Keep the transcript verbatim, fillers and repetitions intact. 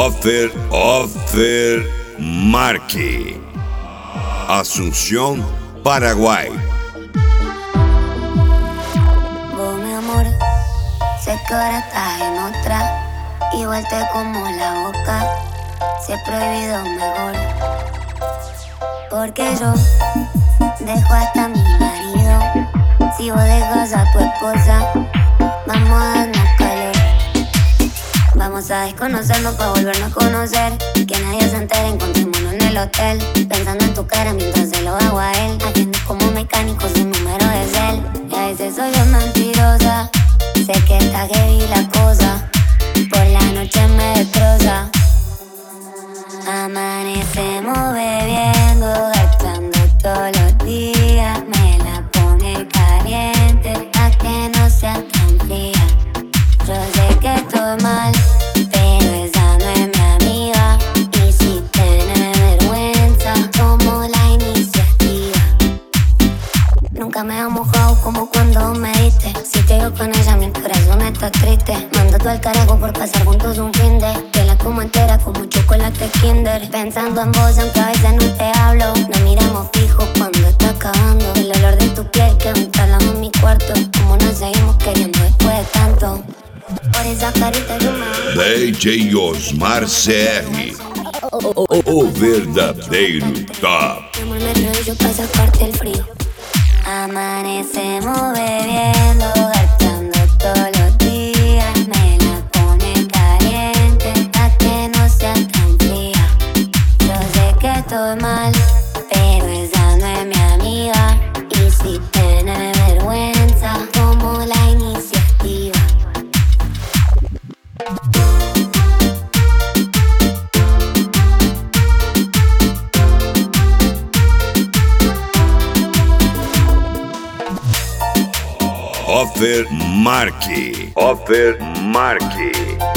Offer, Offer Marque, Asunción, Paraguay. Vos, mi amor, sé que ahora estás en otra. Igual te como la boca, si es prohibido mejor. Porque yo dejo hasta a mi marido. Si vos dejas a tu esposa, vamos a darnos calor. Vamos a desconocernos pa' volvernos a conocer. Que nadie se entere, encontrémonos en el hotel. Pensando en tu cara mientras se lo hago a él. Haciendo como mecánico su número de cel. Y a veces soy bien mentirosa. Sé que está heavy la cosa. Por la noche me destroza. Amanecemos bebiendo, gastando todos los días. Me la pone caliente, pa' que no sea tan fría. Yo sé que estoy mal, pero esa no es mi amiga. Y si tiene vergüenza, tomo la iniciativa. Nunca me ha mojado como cuando me diste. Si te digo con ella mi corazón está triste. Manda tú al carajo por pasar juntos un fin de. Que la como entera como chocolate Kinder. Pensando en vos aunque a veces no te hablo. Nos miramos fijos cuando está acabando. El olor de tu piel que me instalamos en mi cuarto. Como nos seguimos queriendo después de tanto. Por esa carita yo me... D J Osmar C R, o verdadeiro top. Mi amor, me enrollo pa' sacarte el frío. Amanecemos bebiendo, gastando todos los días. Me la pone caliente, pa' que no sea tan fría. Yo sé que estoy mal, pero esa no es mi amiga. Y si tiene vergüenza, tomo la iniciativa. Offer Marque, Offer Marque.